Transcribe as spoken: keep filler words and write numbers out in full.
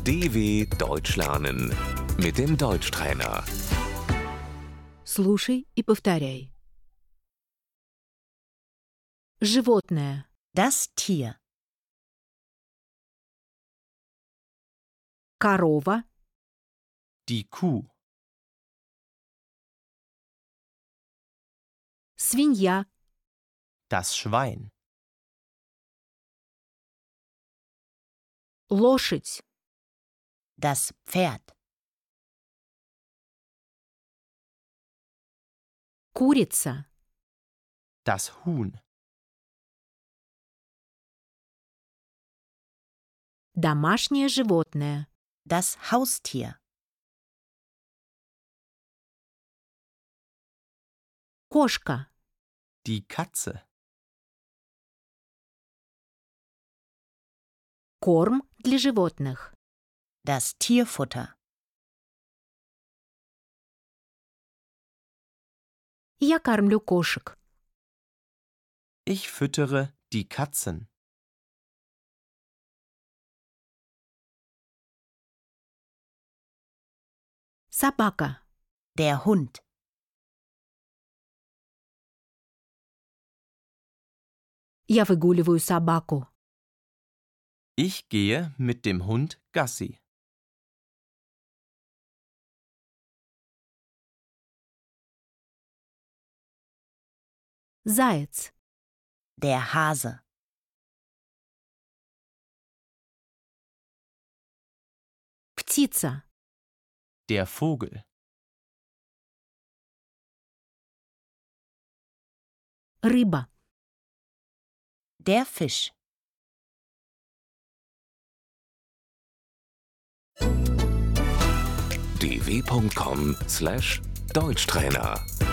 D W Deutsch lernen mit dem Deutschtrainer. Слушай и повторяй. Животное. Das Tier. Корова. Die Kuh, Свинья. das Schwein, Лошадь. Das Pferd. Курица. das Huhn, Домашнее животное. Das Haustier. Кошка. die Katze, Корм для животных. Das Tierfutter. Я кормлю кошек. ich füttere die Katzen, Собака. Der Hund. Я выгуливаю собаку. ich gehe mit dem Hund Gassi, Заяц. Der Hase. Птица. der Vogel, Рыба. Der Fisch. d w punkt com slash Deutschtrainer